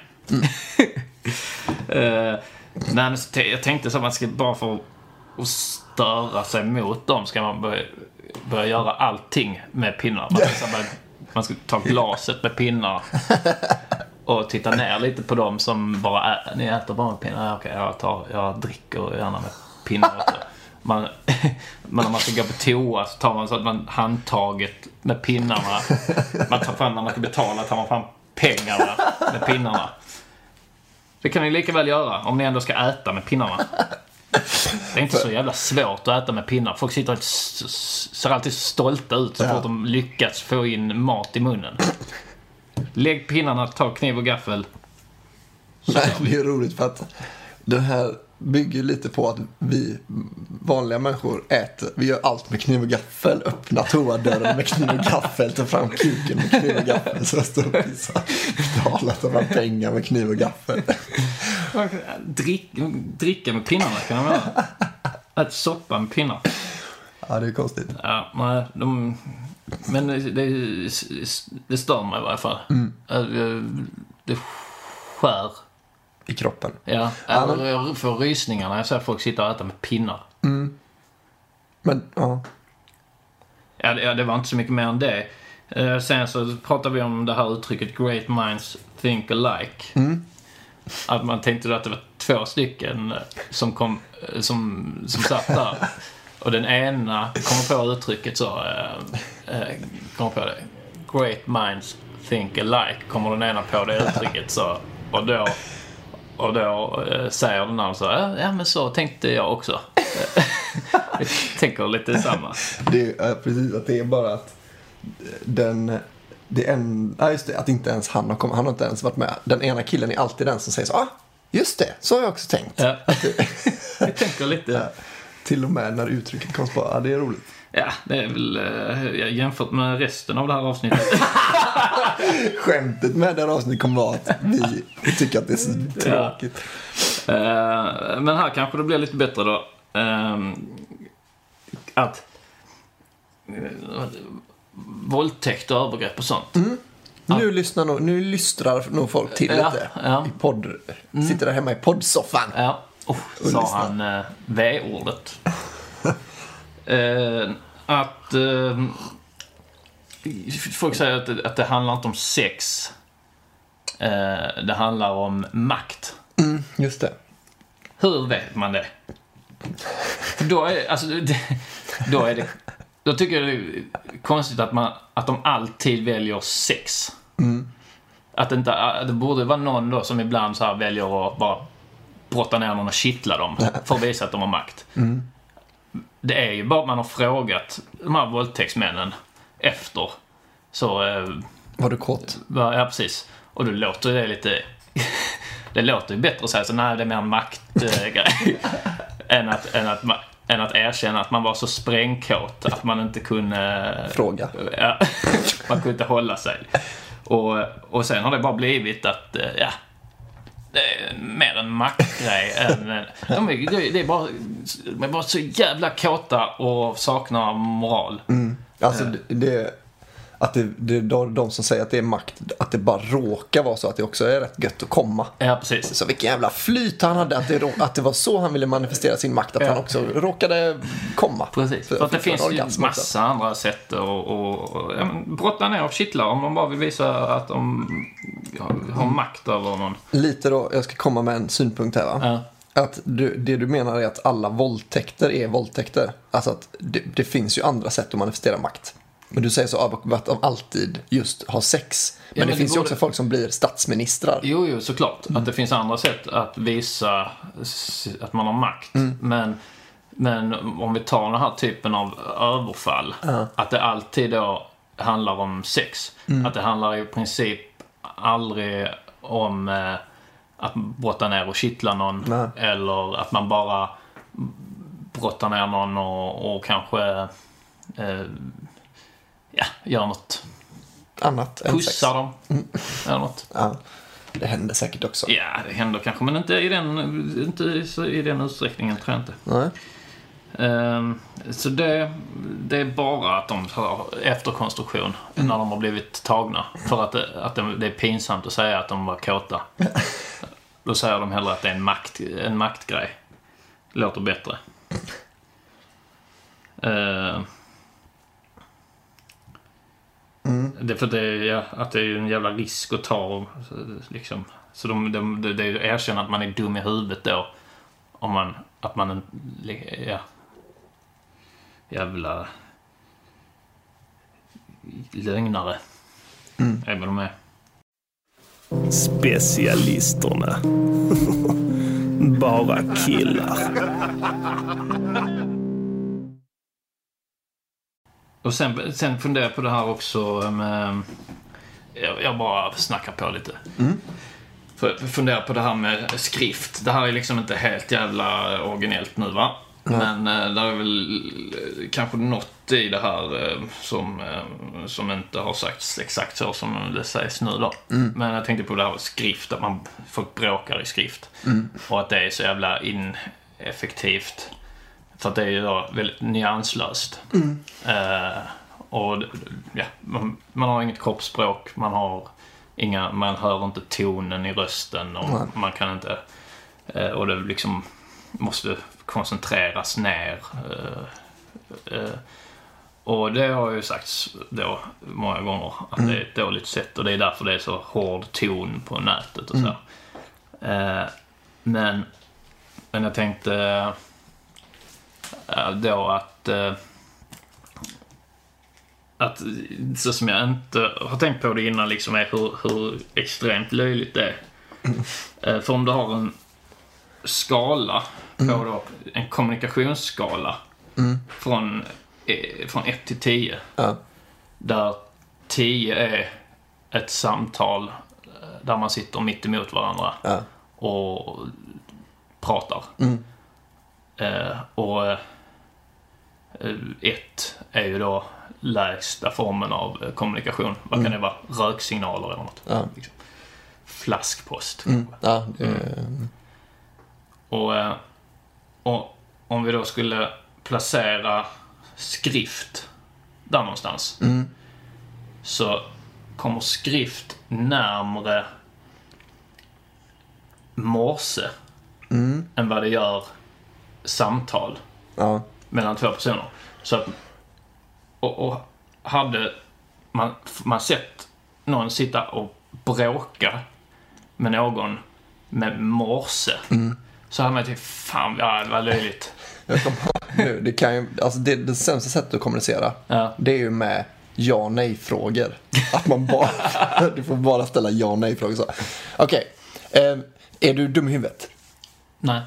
Men jag tänkte så att man ska bara få att störa sig mot dem, ska man börja göra allting med pinnar. Man ska ta glaset med pinnar och titta ner lite på dem som bara ni äter bara med pinnar. Okej, jag dricker gärna med pinnar också. Men när man ska gå på toa så tar man så att man handtaget med pinnarna. Man tar fram, när man ska betala tar man fram pengarna med pinnarna. Det kan ni lika väl göra om ni ändå ska äta med pinnarna. Det är inte så jävla svårt att äta med pinnar. Folk ser alltid stolta ut så fort de lyckats få in mat i munnen. Lägg pinnarna, ta kniv och gaffel. Nej, det är roligt för att det här bygger lite på att vi vanliga människor äter. Vi gör allt med kniv och gaffel. Öppna toadörren med kniv och gaffel. Ta fram kuken med kniv och gaffel. Så står och pissar. Betala, ta fram pengar med kniv och gaffel. Dricka med pinnarna kan man göra. Att soppa med pinnar. Ja, det är konstigt. Ja, men det stör mig i varje fall. Det skär i kroppen. Ja, jag får rysningar när jag ser folk sitta och äta med pinnar. Men, Ja, det var inte så mycket mer än det. Sen så pratade vi om det här uttrycket Great minds think alike. Att man tänkte att det var 2 stycken som satt där. Och den ena kom på uttrycket så kom på det. Great minds think alike. Kommer den ena på det uttrycket så. Och då säger den andra så, ja men så tänkte jag också. Jag tänker lite samma. Det är precis, att det är bara att just det, att inte ens han har inte ens varit med. Den ena killen är alltid den som säger så, just det, så har jag också tänkt. Ja. Jag tänker lite. Ja. Till och med när uttrycket kommer på, det är roligt. Ja, det är väl jämfört med resten av det här avsnittet. Skämtet med det här avsnittet kommer vara att vi tycker att det är så tråkigt. Men här kanske det blir lite bättre då. Att våldtäkt och övergrepp och sånt. Nu lystrar nog folk till lite. I podd. Sitter där hemma i poddsoffan. Ja. Sa han V-ordet. Att folk säger att det handlar inte om sex. Det handlar om makt. Just det. Hur vet man det? Då tycker jag det är konstigt att de alltid väljer sex. Att det borde vara någon då som ibland så här väljer att bara brotta ner någon och kittla dem för att visa att de har makt. Det är ju bara att man har frågat de här våldtäktsmännen efter. Så... Var du kort? Ja, precis. Och då låter det lite... det låter ju bättre att säga så, nej, det är mer en maktgrej än att erkänna att man var så sprängkåt att man inte kunde... Fråga. Ja, man kunde inte hålla sig. Och sen har det bara blivit att, det är mer en maktgrej än... Det är bara så jävla kåta och saknar moral. Alltså att det är de som säger att det är makt, att det bara råkar vara så att det också är rätt gött att komma. Ja, precis. Så vilken jävla flyt han hade att det var så han ville manifestera sin makt, att han också råkade komma. Precis, för att det finns ju massa andra sätt att brotta ner och kittla om de bara vill visa att de har makt över någon. Lite då, jag ska komma med en synpunkt här, va? Ja. Att det du menar är att alla våldtäkter är våldtäkter. Alltså att det finns ju andra sätt att manifestera makt. Men du säger så att de alltid just har sex. Men det finns ju också folk som blir statsministrar. Jo, såklart. Att det finns andra sätt att visa att man har makt. Men om vi tar den här typen av överfall, att det alltid då handlar om sex. Att det handlar i princip aldrig om att brotta ner och kittla någon. Eller att man bara brottar ner någon och kanske... gör något annat än sex. Pussar dem. Eller något. Ja, det händer säkert också. Ja, det händer kanske, men inte i den utsträckningen, tror jag inte. Nej. Så det är bara att de har efterkonstruktion när de har blivit tagna. För att det är pinsamt att säga att de var kåta. Då säger de hellre att det är en maktgrej. Låter bättre. Det är för att det är en jävla risk att ta liksom. Så det erkänner att man är dum i huvudet då, om att man jävla lögnare är vad de är. Specialisterna. Bara killar. Och sen funderar jag på det här också med, jag bara snackar på lite. För jag funderar på det här med skrift. Det här är liksom inte helt jävla originellt nu, va? Men det är väl kanske något i det här som inte har sagts exakt så som det sägs nu då. Men jag tänkte på det här med skrift, att folk bråkar i skrift. Och att det är så jävla ineffektivt. För att det är ju då väldigt nyanslöst. Och man har inget kroppsspråk, man hör inte tonen i rösten, och man kan inte, och det liksom måste koncentreras ner. Och det har ju sagts då många gånger att det är ett dåligt sätt, och det är därför det är så hård ton på nätet och så. Men jag tänkte då att så som jag inte har tänkt på det innan liksom, är hur extremt löjligt det är. För om du har en skala på då, en kommunikationsskala från 1 till 10, där 10 är ett samtal där man sitter mitt emot varandra och pratar. Och 1 är ju då lägsta formen av kommunikation. Vad kan det vara? Röksignaler eller något. Liksom. Flaskpost. Och om vi då skulle placera skrift där någonstans, så kommer skrift närmare morse än vad det gör samtal mellan två personer. Så att, och hade man sett någon sitta och bråka med någon med morse, så hade man tyckt, fan, det var löjligt. Det kan ju, alltså det sämsta sättet att kommunicera, det är ju med ja nej-frågor. Att man bara... du får bara ställa ja nej-frågor så. Okej. Är du dum i huvudet? Nej.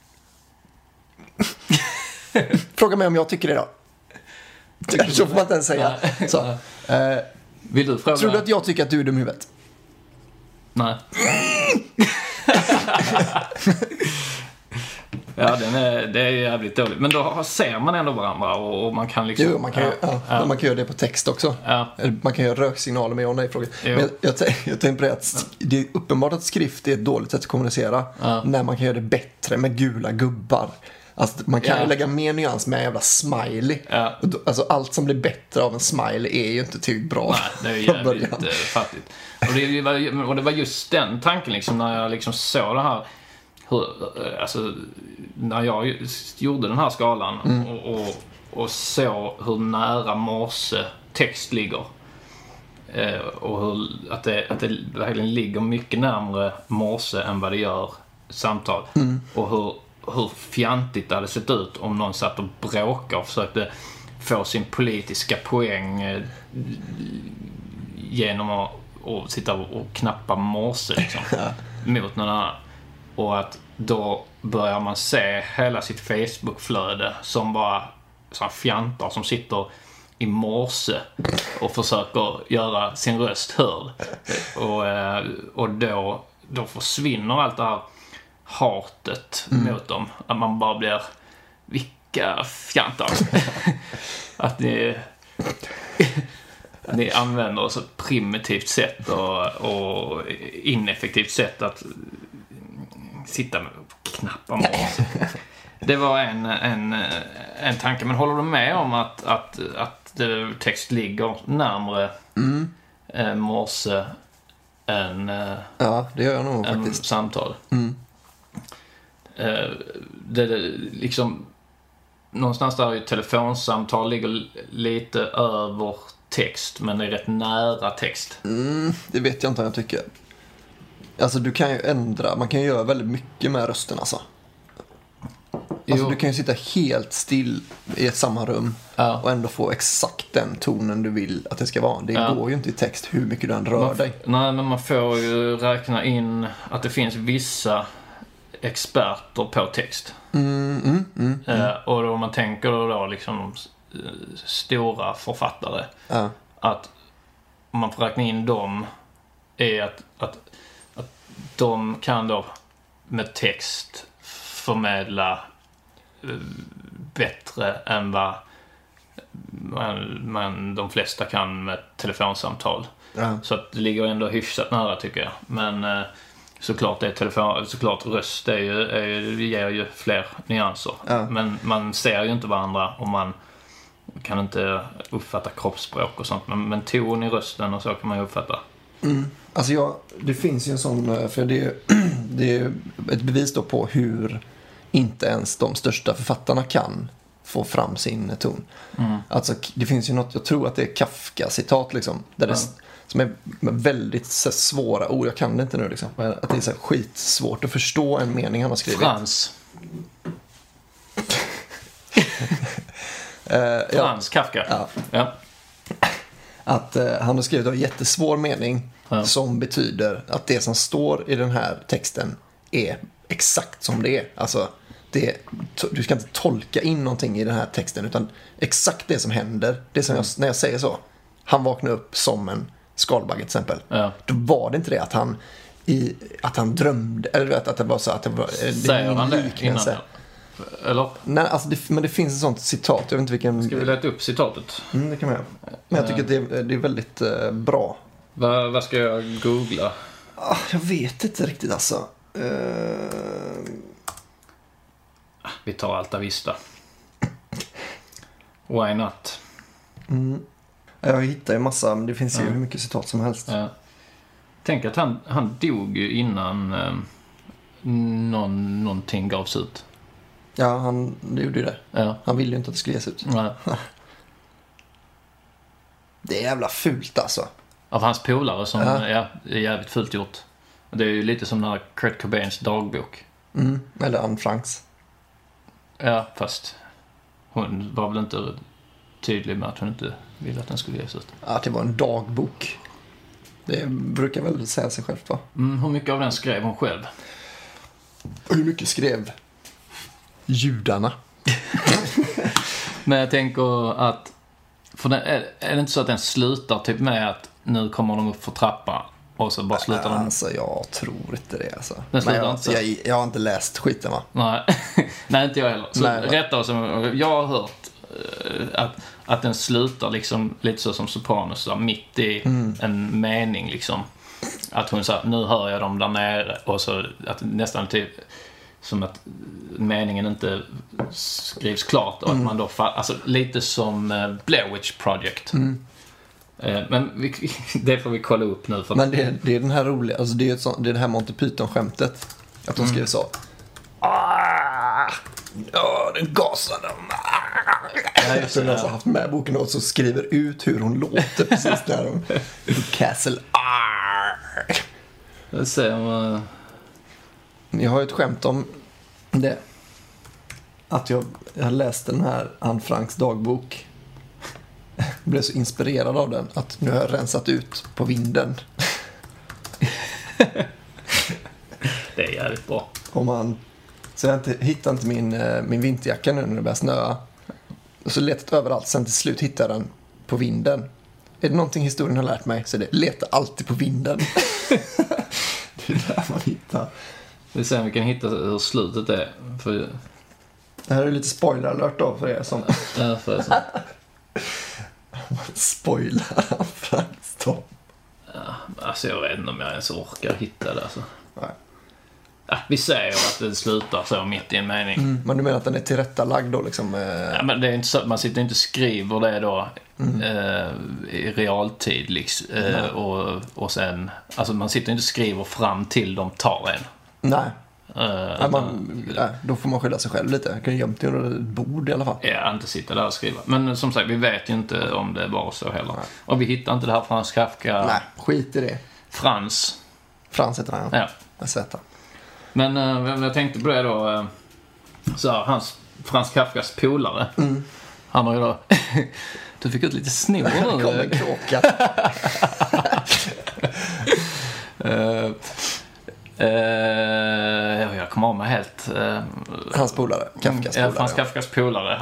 Fråga mig om jag tycker det då. Så får man inte ens säga. Så. Vill du fråga? Tror du att jag tycker att du är dum i huvudet? Nej. Ja, det är jävligt dåligt. Men då ser man ändå varandra och man kan liksom... Jo, man kan, man kan göra det på text också. Ja. Man kan göra röksignaler med ja och nej-frågor. Men jag tänkte på det att det är uppenbart att skrift är ett dåligt sätt att kommunicera. När man kan göra det bättre med gula gubbar. Alltså, man kan ju lägga mer nyans med en jävla smiley. Ja. Alltså, allt som blir bättre av en smiley är ju inte tillräckligt bra. Nej, det är ju jävligt fattigt. Och det var just den tanken liksom, när jag liksom såg det här. Alltså, när jag gjorde den här skalan och såg hur nära morse text ligger. Och att det verkligen ligger mycket närmare morse än vad det gör samtal. Och hur fjantigt det hade sett ut om någon satt och bråkade och försökte få sin politiska poäng genom att sitta och knappa morse liksom, mot någon annan. Och att då börjar man se hela sitt Facebook-flöde som bara så här fjantar som sitter i morse och försöker göra sin röst hörd. Och då försvinner allt det här hatet mot dem. Att man bara blir, vilka fjantar. Att ni använder så ett primitivt sätt och ineffektivt sätt att sitta med knappa morse. Det var en tanke. Men håller du med om att text ligger närmare morse än ja, det gör jag nog faktiskt. Samtal. Det liksom någonstans där i telefonsamtal ligger lite över text, men det är rätt nära text. Det vet jag inte vad jag tycker. Alltså du kan ju ändra, man kan ju göra väldigt mycket med rösten alltså. Alltså du kan ju sitta helt still i ett samma rum och ändå få exakt den tonen du vill att det ska vara. Det går ju inte i text hur mycket du än rör dig. Nej, men man får ju räkna in att det finns vissa experter på text. Och då man tänker då liksom stora författare att om man får räkna in dem är att de kan då med text förmedla bättre än vad de flesta kan med telefonsamtal. Så att det ligger ändå hyfsat nära tycker jag. Men såklart såklart röst ger ju fler nyanser. Men man ser ju inte varandra och man kan inte uppfatta kroppsspråk och sånt. Men ton i rösten och så kan man ju uppfatta. Alltså det finns ju en sån, för det är ett bevis då på hur inte ens de största författarna kan få fram sin ton. Alltså det finns ju något, jag tror att det är Kafka-citat liksom, där det, som är väldigt så svåra ord, jag kan det inte nu liksom, att det är så skitsvårt att förstå en mening han har skrivit. Frans Kafka. Ja. Att han har skrivit en jättesvår mening som betyder att det som står i den här texten är exakt som det är. Alltså du ska inte tolka in någonting i den här texten utan exakt det som händer. Det som när jag säger så, han vaknar upp som en skalbagge till exempel. Då var det inte det att han drömde eller att det var så att det var säger han det innan eller? Nej, alltså men det finns ett sånt citat. Jag vet inte vilken. Ska vi leta upp citatet? Det kan man göra. Men jag tycker att det är väldigt bra. Vad ska jag googla? Jag vet inte riktigt alltså. Vi tar Alta Vista. Why not? Jag hittar ju massa, men det finns ju hur mycket citat som helst. Tänk att han dog ju innan någonting gavs ut. Ja, han gjorde ju det. Han ville ju inte att det skulle ges ut. Nej. Det är jävla fult alltså. Av hans polare som är jävligt fult gjort. Det är ju lite som den här Kurt Cobains dagbok. Eller Anne Franks. Ja, fast hon var väl inte tydlig med att hon inte ville att den skulle ges ut. Att det var en dagbok. Det brukar väl säga sig självt, va? Hur mycket av den skrev hon själv? Och hur mycket skrev judarna? Men jag tänker att... För den, är det inte så att den slutar typ med att nu kommer de upp för trappan och så bara slutar den? Alltså, jag tror inte det. Alltså. Den slutar inte så. Jag har inte läst skiten, va? Nej, nej inte jag heller. Så Nej, rätt då, som jag har hört att den slutar liksom lite så som Sopranos där, mitt i en mening liksom. Att hon sa, nu hör jag dem där nere, och så att nästan typ som att meningen inte skrivs klart och att man då alltså lite som Blair Witch Project. Men det får vi kolla upp nu för. Men det är den här roliga, alltså det är det här Monty Python-skämtet att de skriver så. Ja, den gasade. Så jag har haft med boken och så skriver ut hur hon låter precis där de Castle. Jag ser om jag har ett skämt om det. Att jag läste den här Anne Franks dagbok. Jag blev så inspirerad av den att nu har jag rensat ut på vinden. det är jävligt bra. Så jag hittade inte min vinterjacka nu när det börjar snöa. Och så letat överallt. Sen till slut hittade jag den på vinden. Är det någonting historien har lärt mig så är det leta alltid på vinden. Det är där man hittar. Vi ser om vi kan hitta hur slutet är. För... Det här är lite spoiler alert då för er som... Därför är så. Spoilar Franks då. Ja, alltså jag vet inte om jag ens orkar hitta det alltså. Nej. Ja, vi säger att det slutar så mitt i en mening. Men du menar att den är tillrättalagd då liksom? Ja, men det är inte så att man sitter inte och skriver det då i realtid liksom, och sen, alltså man sitter inte och skriver fram till de tar en. Nej. Då får man skylla sig själv lite. Jag kan gömma till under ett bord i alla fall. Ja, inte sitta där och skriva. Men som sagt, vi vet ju inte om det var så heller. Nej. Och vi hittar inte det här Frans Kafka. Nej, skit i det. Frans heter han, ja. Jag sett han. Men jag tänkte på det då. Så här, Frans Kafkas polare. Han har ju då... Du fick ut lite snor nu. Det kom en kråka. Jag kommer av mig helt. Hans polare, Kafkas polare. Frans Kafkas polare.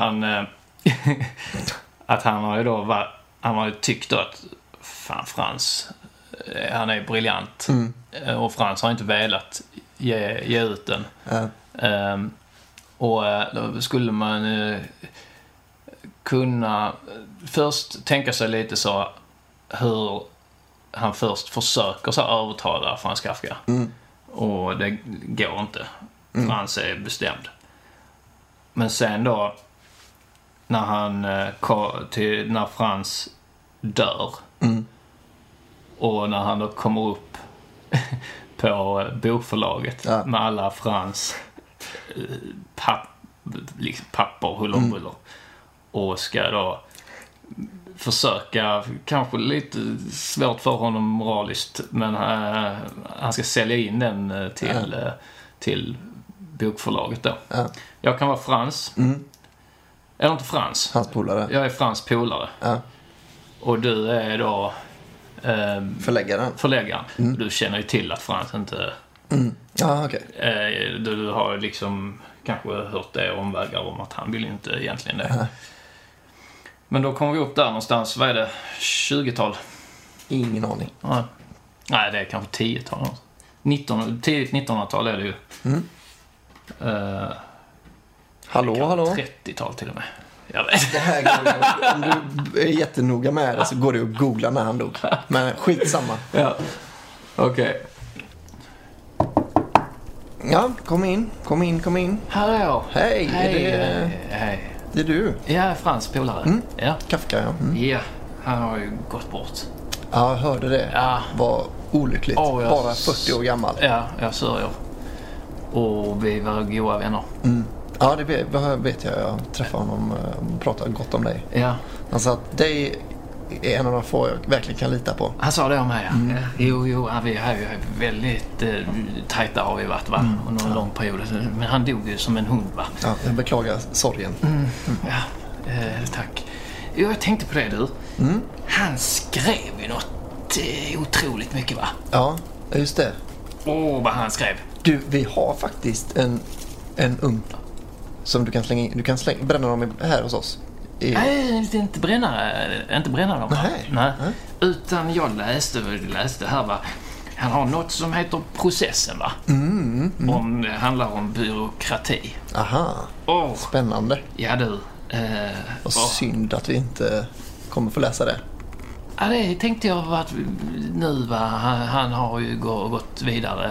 Att han har ju då han har ju tyckt att fan Frans, han är briljant. Och Frans har inte velat ge ut den. Och då skulle man kunna först tänka sig lite så hur han först försöker så övertala Frans Kafka. Och det går inte. Frans är bestämd. Men sen då när Frans dör och när han då kommer upp på bokförlaget med alla Frans papper, huller om buller, och ska då försöka, kanske lite svårt för honom moraliskt, men han ska sälja in den till bokförlaget då. Jag kan vara Frans. Eller inte Frans. Hans polare. Jag är Frans polare. Och du är då förläggaren. Du känner ju till att Frans inte... Ja, okej. Du har liksom kanske hört det omvägar om att han vill inte egentligen det. Men då kommer vi upp där någonstans, vad är det? 20-tal? Ingen aning. Nej, det är kanske 10-tal. Tidigt 1900-tal är det ju. Hallå? 30-tal till och med. Jag vet. Det här går, om du är jättenoga med det så går det att googla när han dog. Men skitsamma. Ja, okej. Ja, kom in. Hallå. Hej. Hej. Det är du. Ja, Frans polare. Ja. Kafka, ja. Ja, han har ju gått bort. Ja, jag hörde det. Ja. Var olyckligt. Bara 40 år gammal. Ja, jag sörjer. Och vi var goda vänner. Ja, det vet jag. Jag träffade honom och pratade gott om dig. Ja. Han sa att dig är en av de få jag verkligen kan lita på. Han sa det om mig, ja. Jo, vi har ju väldigt tajta har vi varit, va? Under en lång period. Men han dog ju som en hund, va? Ja, jag beklagar sorgen. Ja, tack. Jo, jag tänkte på det, du. Han skrev ju något otroligt mycket, va? Ja, just det. Vad han skrev. Du, vi har faktiskt en ugn som du kan slänga in. Du kan bränna dem här hos oss. Nej, inte bränna dem. Nej. Utan jag läste här, va. Han har något som heter processen, va? Om det handlar om byråkrati. Aha, spännande. Ja, du. Och synd att vi inte kommer få läsa det. Ja, det tänkte jag att nu, va. Han har ju gått vidare.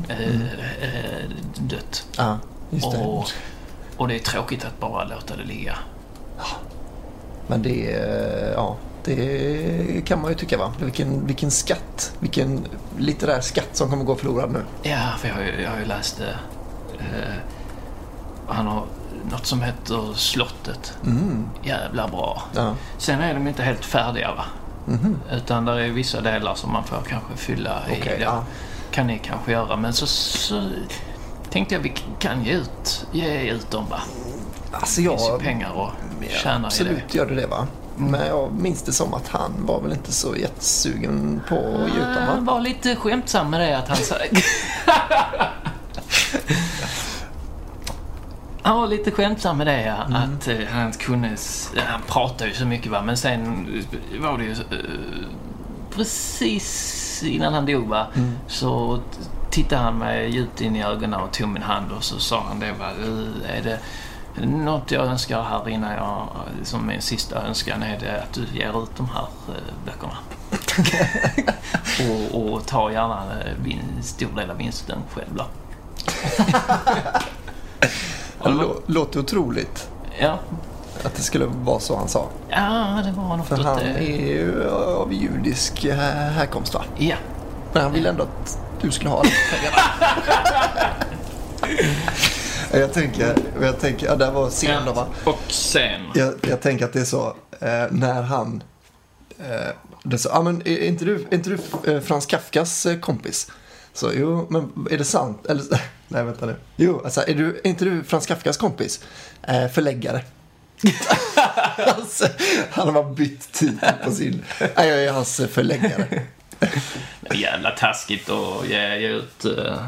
Dött. Ja, just det. Och det är tråkigt att bara låta det ligga. Men det kan man ju tycka, va? Vilken skatt. Vilken litterär skatt som kommer gå förlorad nu. Ja, för jag har ju läst det. Han har något som heter Slottet. Jävla bra. Ja. Sen är de inte helt färdiga, va? Utan där är vissa delar som man får kanske fylla i. Ja. Kan ni kanske göra. Men så tänkte jag vi kan ge ut dem, va? Alltså det finns ju pengar och tjäna i det. Absolut gör det, va? Men jag minns det som att han var väl inte så jättesugen på att ge ut dem, va? Han var lite skämtsam med det att han sa... Han var lite skämtsam med det, att han kunde... Han pratade ju så mycket, va? Men sen var det ju... precis innan han dog, va? Så tittade han mig djupt in i ögonen och tog min hand och så sa han det, va? Är det något jag önskar här innan jag... Som min sista önskan är det att du ger ut de här böckerna. och ta gärna stor del av vinsten själv, då. Låter otroligt. Ja. Att det skulle vara så han sa. Ja, det var något. För han är ju av judisk härkomst, va? Ja. Men han vill ändå att du skulle ha det. Jag tänker, ja, det var sen då, va? Och sen. Jag tänker att det är så, när han... det är så, men är inte du Frans Kafkas kompis? Så, jo, men är det sant? Eller, nej, vänta nu. Jo, alltså, är inte du Frans Kafkas kompis? Förläggare. Alltså, han har bara bytt titel på sin... Nej, jag är hans förläggare. Det är jävla taskigt att ge ut...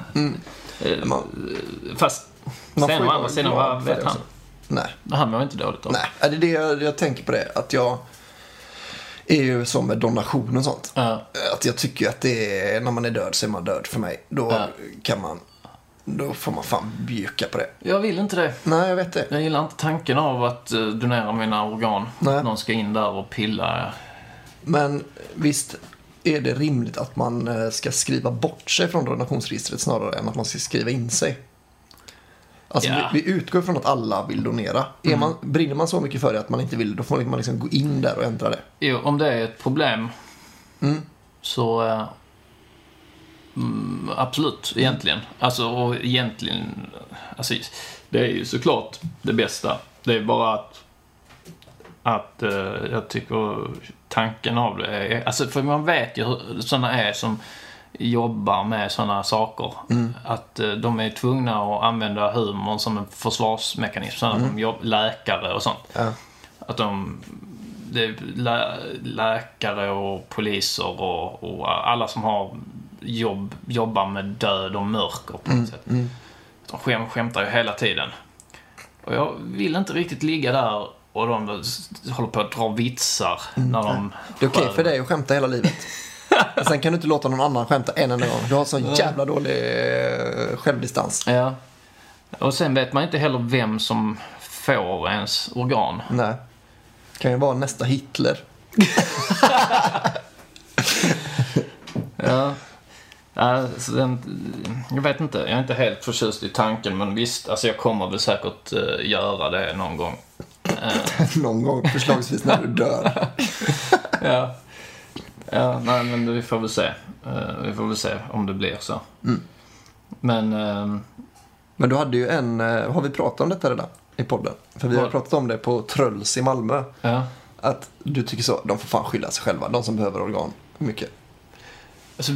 fast sen å andra sidan, vad vet han? Nej. Han var inte dåligt då. Nej, det är det jag tänker på det. Att jag är ju som med donation och sånt. Att jag tycker att det är, när man är död så är man död för mig. Då då får man fan bjuka på det. Jag vill inte det. Nej, jag vet det. Jag gillar inte tanken av att donera mina organ. Nej. Någon ska in där och pilla. Men visst är det rimligt att man ska skriva bort sig från donationsregistret snarare än att man ska skriva in sig. Alltså vi utgår från att alla vill donera. Brinner man så mycket för det att man inte vill, då får man liksom gå in där och ändra det. Jo, om det är ett problem så absolut, egentligen. Alltså det är ju såklart det bästa. Det är bara att jag tycker tanken av det är, alltså för man vet ju hur sådana är som jobbar med sådana saker. Att de är tvungna att använda humorn som en försvarsmekanism. Sådana läkare och sånt. Att det är läkare och poliser och alla som har jobbar med död och mörker på något sätt. De skämtar ju hela tiden. Och jag vill inte riktigt ligga där och de håller på att dra vitsar när de... Det är okej för dig att skämta hela livet. Sen kan du inte låta någon annan skämta en enda gång. Du har sån jävla dålig självdistans. Ja. Och sen vet man inte heller vem som får ens organ. Nej. Kan ju vara nästa Hitler. Ja. Alltså, jag vet inte. Jag är inte helt förtjust i tanken. Men visst, alltså jag kommer väl säkert göra det någon gång. Någon gång, förslagsvis när du dör. Ja. Ja, nej, men vi får väl se. Vi får väl se om det blir så. Men du hade ju har vi pratat om detta redan i podden? För vi har pratat om det på Trölls i Malmö. Ja. Att du tycker så, de får fan skylla sig själva. De som behöver organ, mycket. Alltså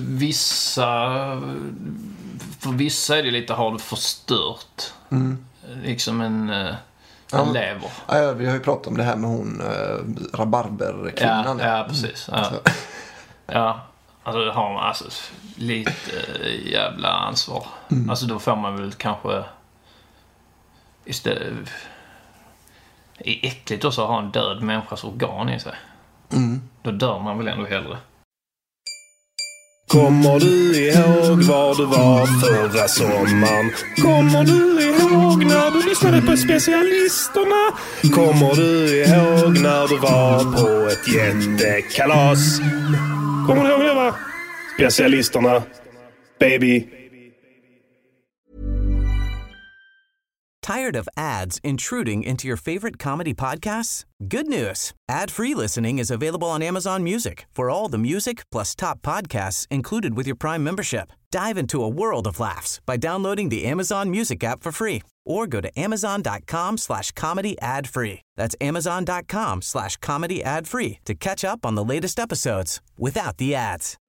för vissa är det lite, har du förstört liksom Han lever. Ja, vi har ju pratat om det här med hon rabarberkvinnan. Ja, precis. Ja. Ja, alltså det har man lite jävla ansvar. Alltså då får man väl kanske istället... Det är äckligt också att ha en död människas organ i sig. Då dör man väl ändå hellre. Kommer du ihåg var du var förra sommaren? Kommer du ihåg när du lyssnade på specialisterna? Kommer du ihåg när du var på ett jättekalas? Kommer du ihåg det, va? Specialisterna, baby. Tired of ads intruding into your favorite comedy podcasts? Good news. Ad-free listening is available on Amazon Music for all the music plus top podcasts included with your Prime membership. Dive into a world of laughs by downloading the Amazon Music app for free or go to amazon.com/comedy ad-free. That's amazon.com/comedy ad-free to catch up on the latest episodes without the ads.